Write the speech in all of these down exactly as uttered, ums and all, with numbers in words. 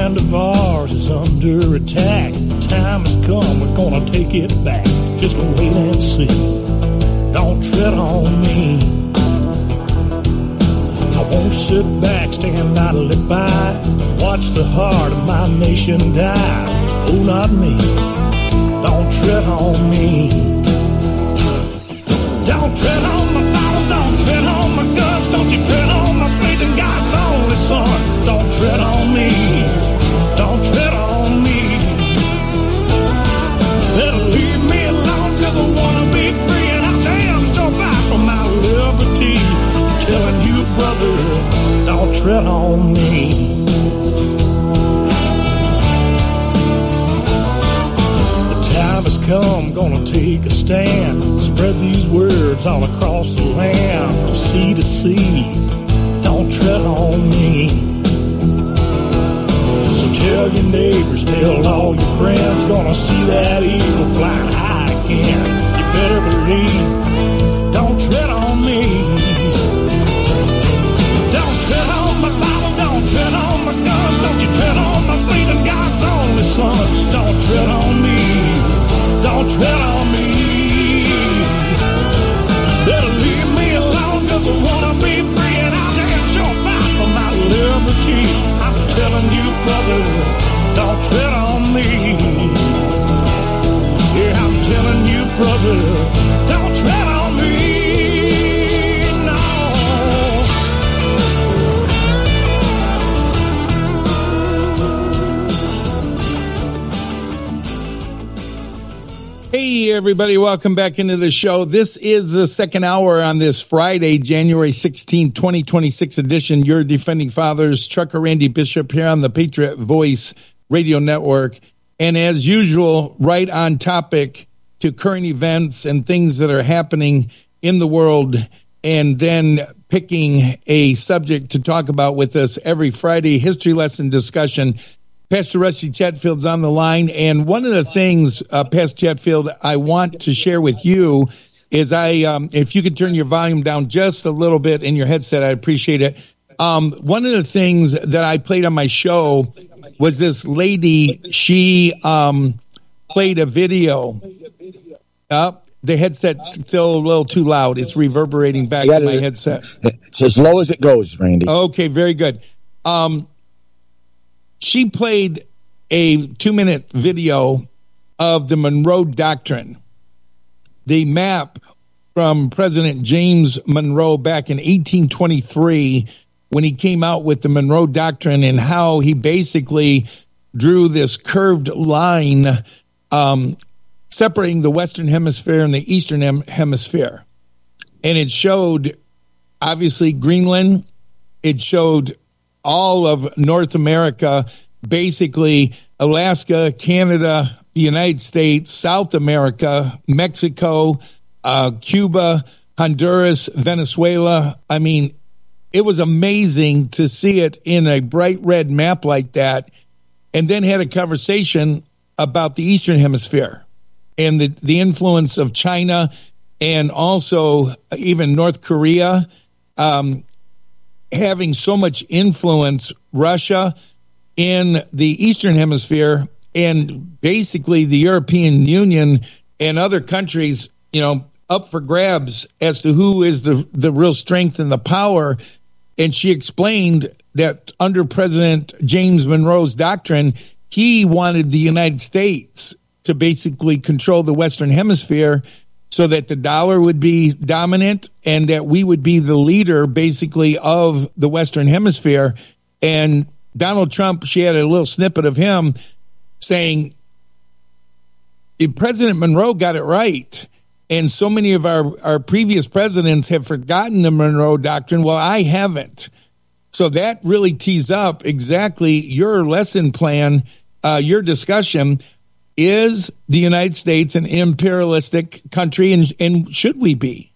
land of ours is under attack. The time has come, we're gonna take it back. Just wait and see. Don't tread on me. I won't sit back, stand idly by, watch the heart of my nation die. Oh, not me. Don't tread on me. Don't tread on my Bible, don't tread on my guts, don't you tread on my faith in God's only Son. Don't tread on me, don't tread on me. Better leave me alone, cause I wanna be free, and I damn sure fight for my liberty. I'm telling you, brother, don't tread on me. Time has come, gonna take a stand. Spread these words all across the land, from sea to sea. Don't tread on me. So tell your neighbors, tell all your friends, gonna see that eagle flying high again. You better believe, don't tread on me. Don't tread on my Bible, don't tread on my guns, don't you tread on my faith in God's only Son. Don't tread on me. Don't tread on me. Better leave me alone, cause I wanna be free, and I'll damn sure fight for my liberty. I'm telling you, brother, don't tread on me. Yeah, I'm telling you, brother, don't tread on me. Hey, everybody. Welcome back into the show. This is the second hour on this Friday, January sixteenth, twenty twenty-six edition. Your Defending Fathers, Trucker Randy Bishop here on the Patriot Voice Radio Network. And as usual, right on topic to current events and things that are happening in the world, and then picking a subject to talk about with us every Friday, history lesson discussion. Pastor Rusty Chatfield's on the line, and one of the things, uh, Pastor Chatfield, I want to share with you is I, um, if you could turn your volume down just a little bit in your headset, I'd appreciate it. Um, one of the things that I played on my show was this lady. She um, played a video. Uh, the headset's still a little too loud. It's reverberating back in my it, headset. It's as low as it goes, Randy. Okay, very good. Um, She played a two-minute video of the Monroe Doctrine, the map from President James Monroe back in eighteen twenty-three when he came out with the Monroe Doctrine, and how he basically drew this curved line um, separating the Western Hemisphere and the Eastern hem- Hemisphere. And it showed, obviously, Greenland. It showed all of North America, basically Alaska, Canada, the United States, South America, Mexico, uh, Cuba, Honduras, Venezuela. I mean, it was amazing to see it in a bright red map like that, and then had a conversation about the Eastern Hemisphere and the, the influence of China and also even North Korea. Um, having so much influence, Russia in the Eastern Hemisphere, and basically the European Union and other countries, you know, up for grabs as to who is the, the real strength and the power. And she explained that under President James Monroe's doctrine, he wanted the United States to basically control the Western Hemisphere so that the dollar would be dominant and that we would be the leader basically of the Western Hemisphere. And Donald Trump, she had a little snippet of him saying, President Monroe got it right. And so many of our, our previous presidents have forgotten the Monroe Doctrine. Well, I haven't. So that really tees up exactly your lesson plan, uh, your discussion. Is the United States an imperialistic country, and, and should we be?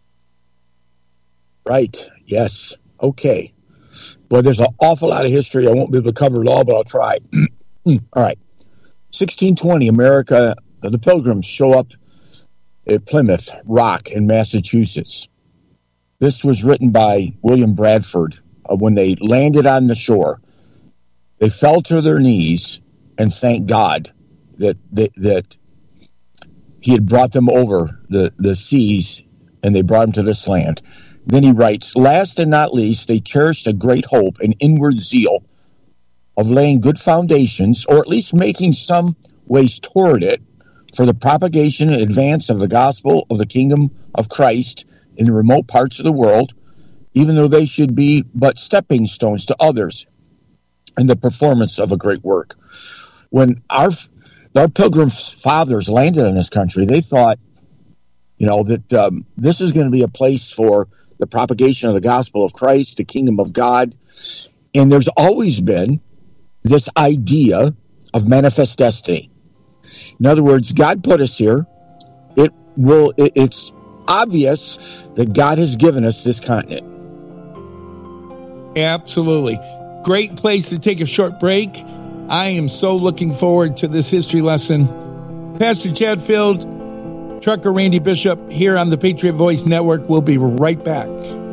Right. Yes. Okay. Well, there's an awful lot of history. I won't be able to cover it all, but I'll try. All right. sixteen twenty, America, the Pilgrims show up at Plymouth Rock in Massachusetts. This was written by William Bradford uh, when they landed on the shore. They fell to their knees and thanked God that that, that he had brought them over the, the seas, and they brought them to this land. Then he writes, last and not least, they cherished a great hope and inward zeal of laying good foundations, or at least making some ways toward it, for the propagation and advance of the gospel of the kingdom of Christ in the remote parts of the world, even though they should be but stepping stones to others in the performance of a great work. When our our pilgrim fathers landed in this country, they thought, you know, that um, this is going to be a place for the propagation of the gospel of Christ, the kingdom of God. And there's always been this idea of manifest destiny. In other words, God put us here. It will. It, it's obvious that God has given us this continent. Absolutely. Great place to take a short break. I am so looking forward to this history lesson. Pastor Chatfield, Trucker Randy Bishop here on the Patriot Voice Network. We'll be right back.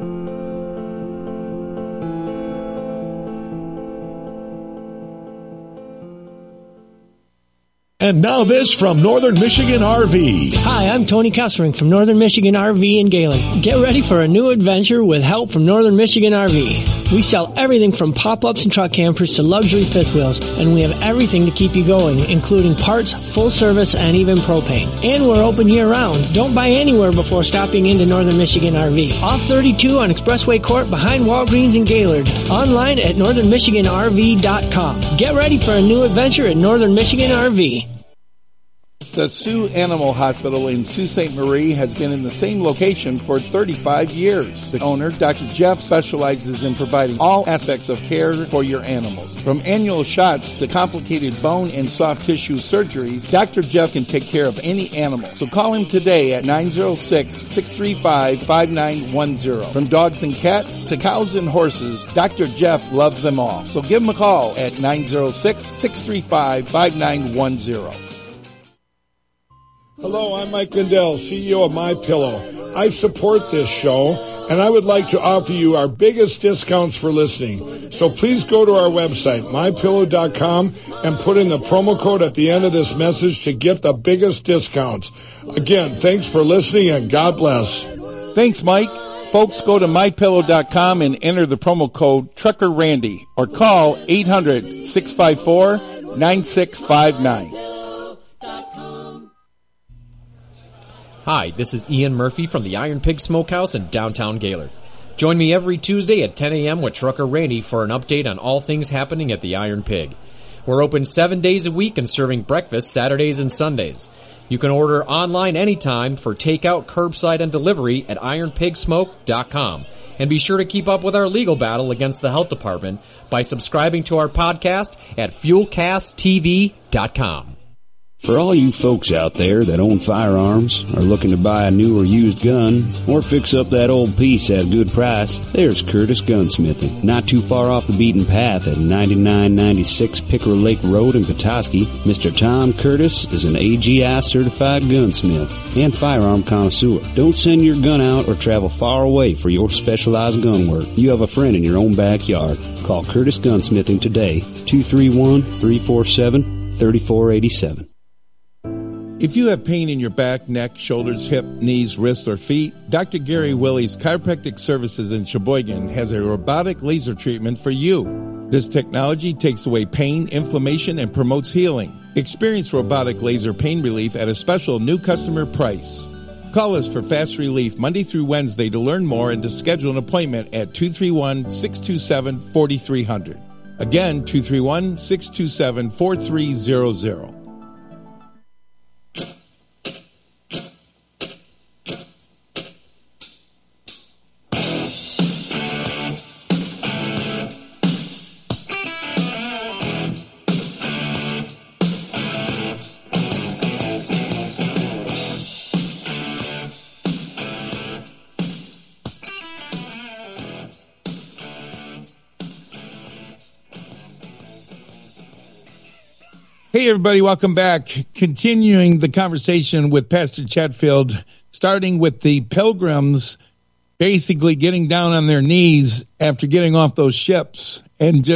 And now this from Northern Michigan R V. Hi, I'm Tony Kessering from Northern Michigan R V in Gaylord. Get ready for a new adventure with help from Northern Michigan R V. We sell everything from pop-ups and truck campers to luxury fifth wheels, and we have everything to keep you going, including parts, full service, and even propane. And we're open year-round. Don't buy anywhere before stopping into Northern Michigan R V. Off thirty-two on Expressway Court behind Walgreens in Gaylord. Online at northern michigan r v dot com. Get ready for a new adventure at Northern Michigan R V. The Sioux Animal Hospital in Sault Ste. Marie has been in the same location for thirty-five years. The owner, Doctor Jeff, specializes in providing all aspects of care for your animals. From annual shots to complicated bone and soft tissue surgeries, Doctor Jeff can take care of any animal. So call him today at nine oh six, six three five, five nine one zero. From dogs and cats to cows and horses, Doctor Jeff loves them all. So give him a call at nine oh six, six three five, five nine one zero. Hello, I'm Mike Lindell, C E O of MyPillow. I support this show, and I would like to offer you our biggest discounts for listening. So please go to our website, my pillow dot com, and put in the promo code at the end of this message to get the biggest discounts. Again, thanks for listening, and God bless. Thanks, Mike. Folks, go to my pillow dot com and enter the promo code Trucker Randy, or call eight hundred, six five four, nine six five nine. Hi, this is Ian Murphy from the Iron Pig Smokehouse in downtown Gaylord. Join me every Tuesday at ten a.m. with Trucker Randy for an update on all things happening at the Iron Pig. We're open seven days a week and serving breakfast Saturdays and Sundays. You can order online anytime for takeout, curbside, and delivery at iron pig smoke dot com. And be sure to keep up with our legal battle against the health department by subscribing to our podcast at fuel cast t v dot com. For all you folks out there that own firearms, are looking to buy a new or used gun, or fix up that old piece at a good price, there's Curtis Gunsmithing. Not too far off the beaten path at ninety-nine ninety-six Pickerel Lake Road in Petoskey, Mister Tom Curtis is an A G I certified gunsmith and firearm connoisseur. Don't send your gun out or travel far away for your specialized gun work. You have a friend in your own backyard. Call Curtis Gunsmithing today, two three one, three four seven, three four eight seven. If you have pain in your back, neck, shoulders, hip, knees, wrists, or feet, Doctor Gary Willie's Chiropractic Services in Sheboygan has a robotic laser treatment for you. This technology takes away pain, inflammation, and promotes healing. Experience robotic laser pain relief at a special new customer price. Call us for fast relief Monday through Wednesday to learn more and to schedule an appointment at two three one, six two seven, four three zero zero. Again, two three one, six two seven, four three zero zero. Hey, everybody, welcome back. Continuing the conversation with Pastor Chatfield, starting with the pilgrims basically getting down on their knees after getting off those ships and just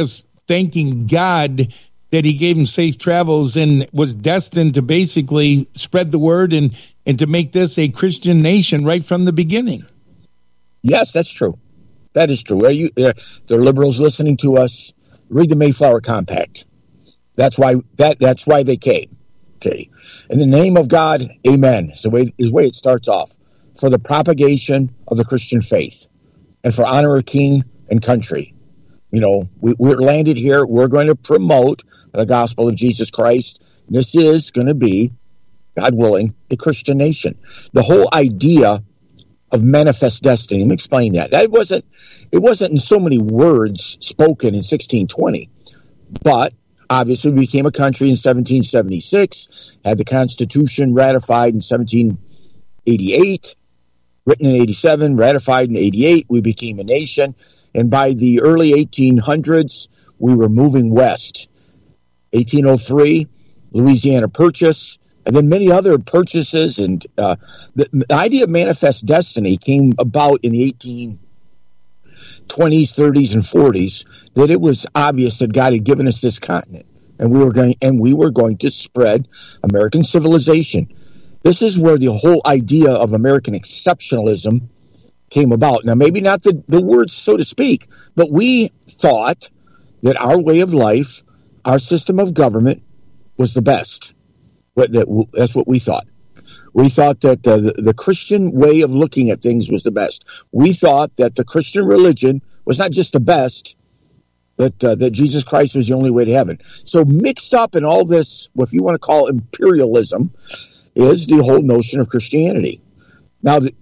thanking God that he gave him safe travels and was destined to basically spread the word and, and to make this a Christian nation right from the beginning. Yes, that's true. That is true. Are you, uh, there are liberals listening to us. Read the Mayflower Compact. That's why that that's why they came. Okay. In the name of God, amen. It's the way, is the way it starts off. For the propagation of the Christian faith and for honor of king and country. You know, we, we're landed here. We're going to promote the gospel of Jesus Christ. This is going to be, God willing, a Christian nation. The whole idea of manifest destiny. Let me explain that. That wasn't, it wasn't in so many words spoken in sixteen twenty, but obviously we became a country in seventeen seventy-six, had the Constitution ratified in seventeen eighty-eight, written in eighty-seven, ratified in eighty-eight. We became a nation, and by the early eighteen hundreds, we were moving west. eighteen oh three, Louisiana Purchase, and then many other purchases. And uh, the, the idea of manifest destiny came about in the eighteen twenties, thirties, and forties, that it was obvious that God had given us this continent, and we were going and we were going to spread American civilization. This is where the whole idea of American exceptionalism came about. Now, maybe not the, the words, so to speak, but we thought that our way of life, our system of government, was the best. That's what we thought. We thought that the, the Christian way of looking at things was the best. We thought that the Christian religion was not just the best, but uh, that Jesus Christ was the only way to heaven. So mixed up in all this, what if you want to call imperialism, is the whole notion of Christianity. Now, the,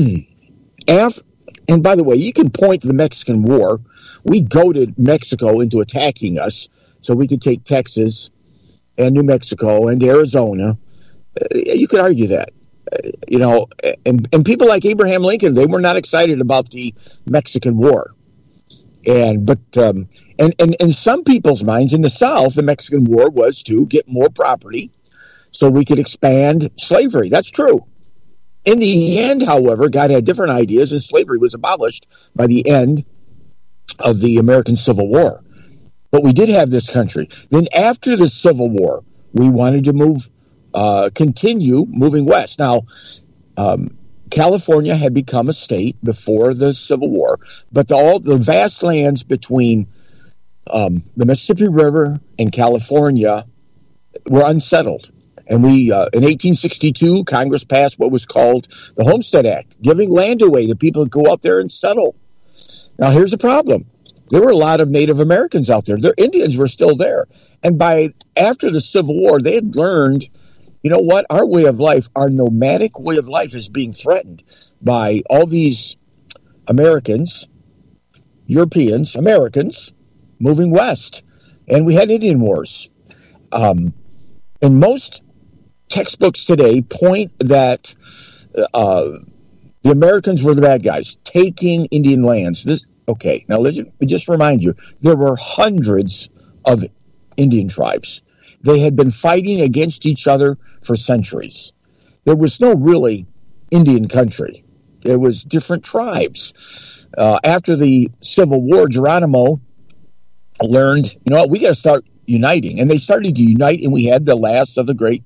af, and by the way, you can point to the Mexican War. We goaded Mexico into attacking us so we could take Texas and New Mexico and Arizona. Uh, you could argue that. Uh, you know, and, and people like Abraham Lincoln, they were not excited about the Mexican War. And but um, and, and in some people's minds in the South, the Mexican War was to get more property so we could expand slavery. That's true. In the end, however, God had different ideas, and slavery was abolished by the end of the American Civil War. But we did have this country. Then after the Civil War, we wanted to move, uh, continue moving west. Now, um, California had become a state before the Civil War, but the, all the vast lands between um, the Mississippi River and California were unsettled. And we, uh, in eighteen sixty-two, Congress passed what was called the Homestead Act, giving land away to people to go out there and settle. Now, here's the problem. There were a lot of Native Americans out there. Their Indians were still there. And by after the Civil War, they had learned, you know what, our way of life, our nomadic way of life is being threatened by all these Americans, Europeans, Americans, moving west. And we had Indian wars. Um, and most textbooks today point that uh, the Americans were the bad guys, taking Indian lands. This Okay, now let's just remind you, there were hundreds of Indian tribes. They had been fighting against each other for centuries. There was no really Indian country. There was different tribes. Uh, after the Civil War, Geronimo learned, you know what, we got to start uniting. And they started to unite, and we had the last of the great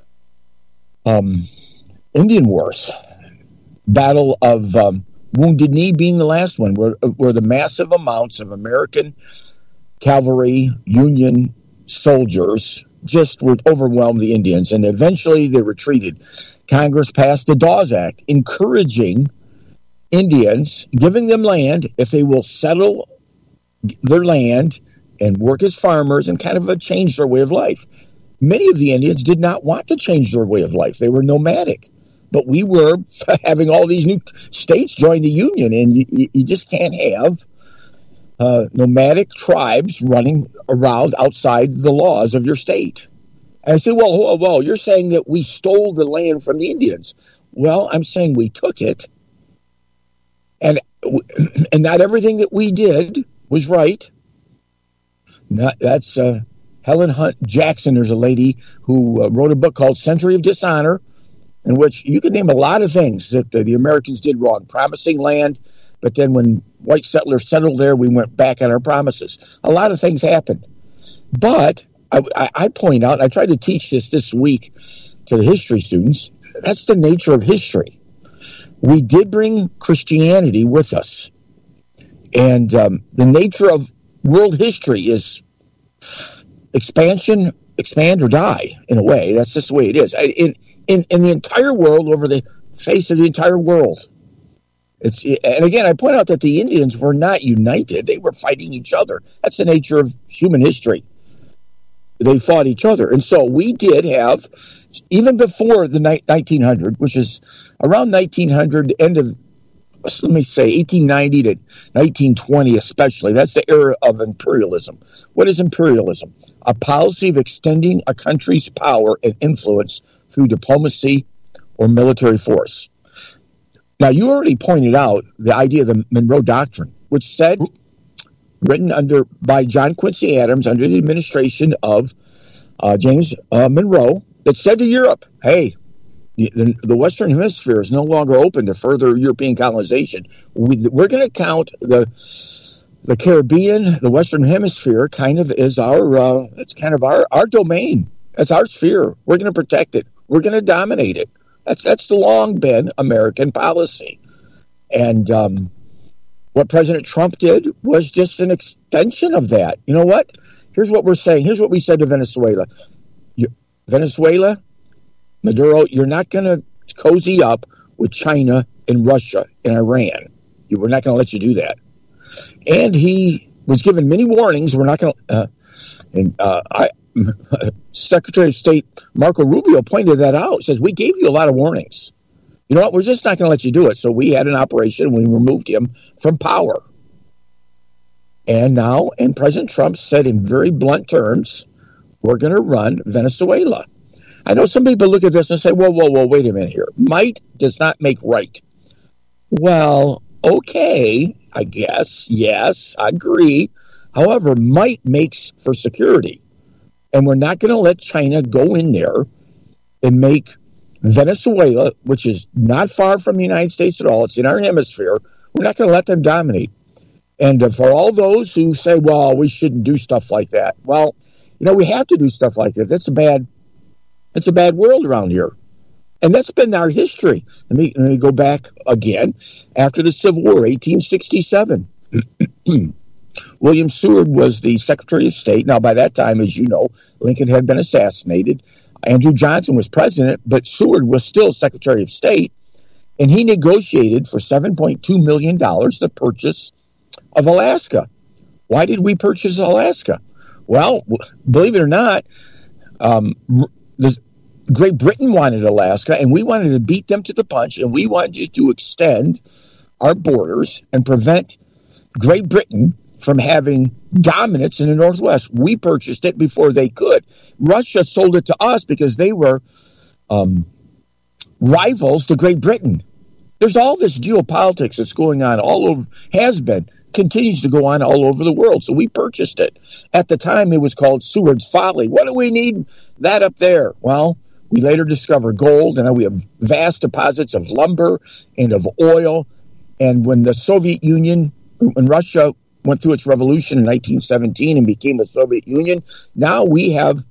um, Indian wars. Battle of Um, Wounded Knee being the last one, where, where the massive amounts of American cavalry, Union soldiers just would overwhelm the Indians, and eventually they retreated. Congress passed the Dawes Act, encouraging Indians, giving them land if they will settle their land and work as farmers and kind of a change their way of life. Many of the Indians did not want to change their way of life. They were nomadic. But we were having all these new states join the Union, and you, you just can't have uh, nomadic tribes running around outside the laws of your state. And I say, well, well, well, you're saying that we stole the land from the Indians. Well, I'm saying we took it, and and not everything that we did was right. Not, that's uh, Helen Hunt Jackson. There's a lady who uh, wrote a book called Century of Dishonor, in which you can name a lot of things that the, the Americans did wrong, promising land, but then when white settlers settled there. We went back on our promises. A lot of things happened. But I, I, I point out, I tried to teach this this week to the history students, that's the nature of history. We did bring Christianity with us. And um, the nature of world history is expansion, expand or die, in a way. That's just the way it is. In, in, in the entire world, over the face of the entire world. It's, and again, I point out that the Indians were not united. They were fighting each other. That's the nature of human history. They fought each other. And so we did have, even before the nineteen hundred, which is around nineteen hundred, end of, let me say, eighteen ninety to nineteen twenty especially, that's the era of imperialism. What is imperialism? A policy of extending a country's power and influence through diplomacy or military force. Now, you already pointed out the idea of the Monroe Doctrine, which said, written under by John Quincy Adams under the administration of uh, James uh, Monroe, that said to Europe, hey, the, the Western Hemisphere is no longer open to further European colonization. We, we're going to count the the Caribbean, the Western Hemisphere, kind of is our, uh, it's kind of our, our domain. That's our sphere. We're going to protect it. We're going to dominate it. That's that's the long been American policy. And um, what President Trump did was just an extension of that. You know what? Here's what we're saying. Here's what we said to Venezuela. You, Venezuela, Maduro, you're not going to cozy up with China and Russia and Iran. You, we're not going to let you do that. And he was given many warnings. We're not going to... Uh, and uh, I... Secretary of State Marco Rubio pointed that out. He says, we gave you a lot of warnings. You know what? We're just not going to let you do it. So we had an operation. We removed him from power. And now, and President Trump said in very blunt terms, we're going to run Venezuela. I know some people look at this and say, whoa, whoa, whoa, wait a minute here. Might does not make right. Well, okay, I guess. Yes, I agree. However, might makes for security. And we're not going to let China go in there and make Venezuela, which is not far from the United States at all, it's in our hemisphere, we're not going to let them dominate. And uh, for all those who say, well, we shouldn't do stuff like that. Well, you know, we have to do stuff like that. That's a bad, that's a bad world around here. And that's been our history. Let me, let me go back again. After the Civil War, eighteen sixty-seven. William Seward was the Secretary of State. Now, by that time, as you know, Lincoln had been assassinated. Andrew Johnson was president, but Seward was still Secretary of State. And he negotiated for seven point two million dollars the purchase of Alaska. Why did we purchase Alaska? Well, believe it or not, um, the, Great Britain wanted Alaska, and we wanted to beat them to the punch, and we wanted to extend our borders and prevent Great Britain from having dominance in the Northwest. We purchased it before they could. Russia sold it to us because they were um, rivals to Great Britain. There's all this geopolitics that's going on all over, has been, continues to go on all over the world. So we purchased it. At the time, it was called Seward's Folly. What do we need that up there? Well, we later discovered gold, and now we have vast deposits of lumber and of oil. And when the Soviet Union, when Russia went through its revolution in nineteen seventeen and became a Soviet Union, now we have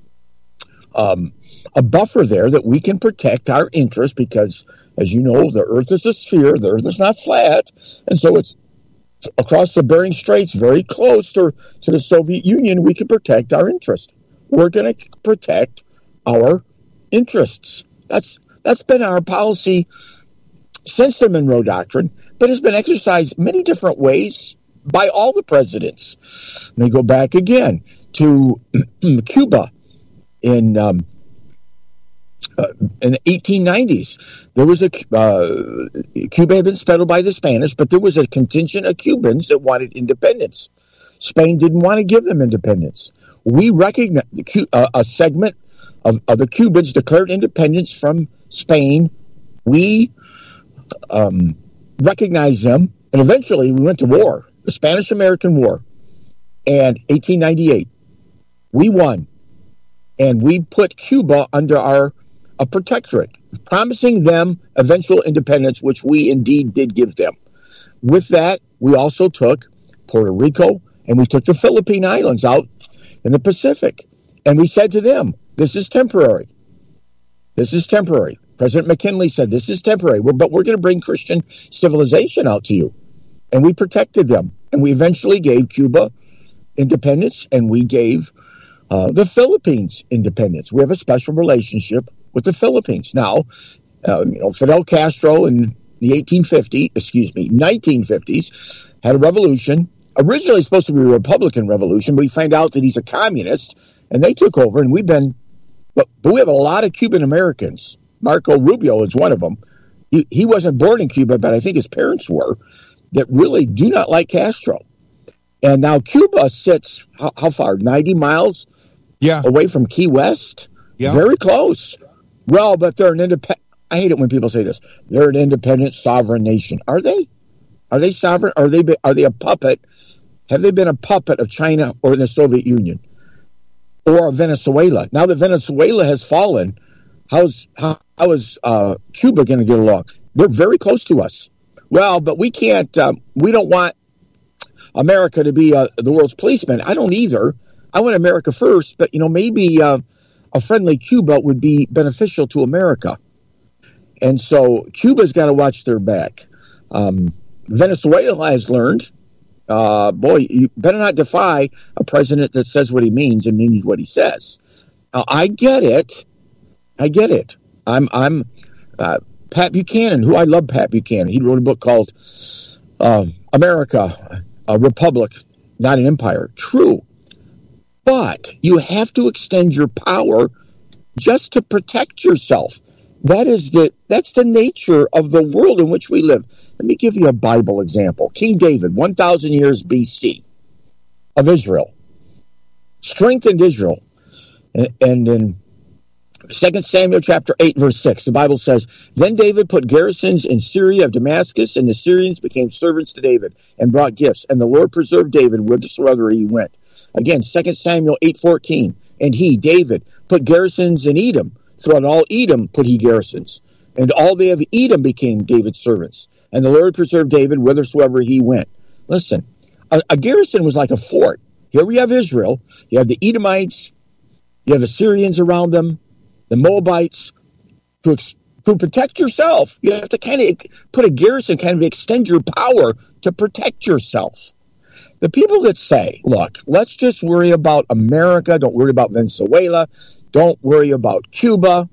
um, a buffer there that we can protect our interests because, as you know, the Earth is a sphere, the Earth is not flat, and so it's across the Bering Straits, very close to, to the Soviet Union, we can protect our interests. We're going to protect our interests. That's that's been our policy since the Monroe Doctrine, but it's been exercised many different ways by all the presidents. Let me go back again to Cuba in um, uh, in the eighteen nineties. There was a uh, Cuba had been settled by the Spanish, but there was a contingent of Cubans that wanted independence. Spain didn't want to give them independence. We recognized uh, a segment of, of the Cubans declared independence from Spain. We um, recognized them, and eventually we went to war. The Spanish-American War, and eighteen ninety-eight, we won, and we put Cuba under our a protectorate, promising them eventual independence, which we indeed did give them. With that, we also took Puerto Rico and we took the Philippine Islands out in the Pacific. And we said to them, this is temporary. This is temporary. President McKinley said, this is temporary, we're, but we're going to bring Christian civilization out to you. And we protected them. And we eventually gave Cuba independence, and we gave uh, the Philippines independence. We have a special relationship with the Philippines. Now, uh, you know, Fidel Castro in the eighteen fifties, excuse me, nineteen fifties, had a revolution. Originally supposed to be a Republican revolution, but we find out that he's a communist, and they took over, and we've been, but, but we have a lot of Cuban Americans. Marco Rubio is one of them. He, he wasn't born in Cuba, but I think his parents were, that really do not like Castro. And now Cuba sits, how, how far, ninety miles yeah. away from Key West? Yeah. Very close. Well, but they're an independent, I hate it when people say this, they're an independent sovereign nation. Are they? Are they sovereign? Are they, are they a puppet? Have they been a puppet of China or the Soviet Union? Or of Venezuela? Now that Venezuela has fallen, how's, how, how is uh, Cuba going to get along? They're very close to us. Well, but we can't, um, we don't want America to be uh, the world's policeman. I don't either. I want America first, but, you know, maybe uh, a friendly Cuba would be beneficial to America. And so Cuba's got to watch their back. Um, Venezuela has learned, uh, boy, you better not defy a president that says what he means and means what he says. Now, I get it. I get it. I'm, I'm, uh, Pat Buchanan, who I love Pat Buchanan. He wrote a book called uh, America, a Republic, Not an Empire. True. But you have to extend your power just to protect yourself. That is the that's the nature of the world in which we live. Let me give you a Bible example. King David, one thousand years B C of Israel, strengthened Israel. And, and in Second Samuel chapter eight, verse six, the Bible says, Then David put garrisons in Syria of Damascus, and the Syrians became servants to David and brought gifts. And the Lord preserved David whithersoever he went. Again, Second Samuel eight fourteen, And he, David, put garrisons in Edom. Throughout all Edom put he garrisons. And all they of Edom became David's servants. And the Lord preserved David whithersoever he went. Listen, a, a garrison was like a fort. Here we have Israel. You have the Edomites. You have the Syrians around them. The Moabites. To, ex- to protect yourself, you have to kind of put a garrison, kind of extend your power to protect yourself. The people that say, look, let's just worry about America. Don't worry about Venezuela. Don't worry about Cuba.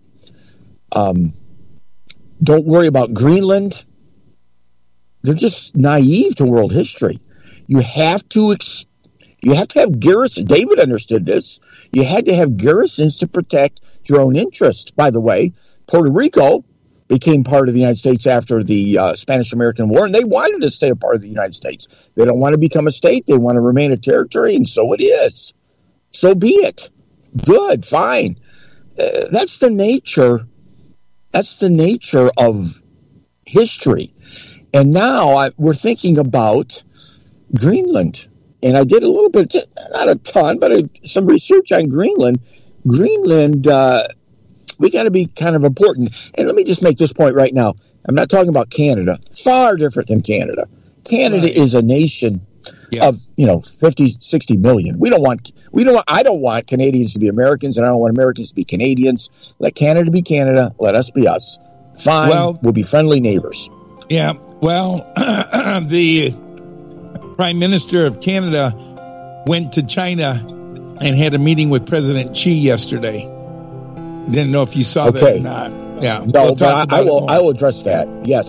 Um, don't worry about Greenland. They're just naive to world history. You have to ex- you have to have garrisons. David understood this. You had to have garrisons to protect your own interest. By the way, Puerto Rico became part of the United States after the uh, Spanish-American War, and they wanted to stay a part of the United States. They don't want to become a state. They want to remain a territory, and so it is. So be it. Good, fine. Uh, that's the nature. That's the nature of history. And now I, we're thinking about Greenland. And I did a little bit, not a ton, but a, some research on Greenland. Greenland, uh, we got to be kind of important. And let me just make this point right now. I'm not talking about Canada. Far different than Canada. Canada right. is a nation yeah. of, you know, fifty, sixty million. We don't want, we don't want, I don't want Canadians to be Americans, and I don't want Americans to be Canadians. Let Canada be Canada. Let us be us. Fine. Well, we'll be friendly neighbors. Yeah. Well, the Prime Minister of Canada went to China and had a meeting with President Xi yesterday. Didn't know if you saw okay. that or not. Yeah. No, we'll but I, I will. I will address that. Yes.